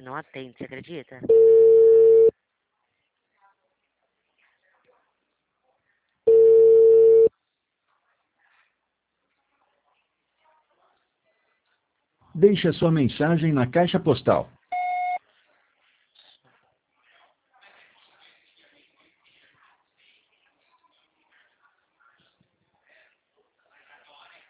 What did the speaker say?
não atende, você acredita? Deixe a sua mensagem na caixa postal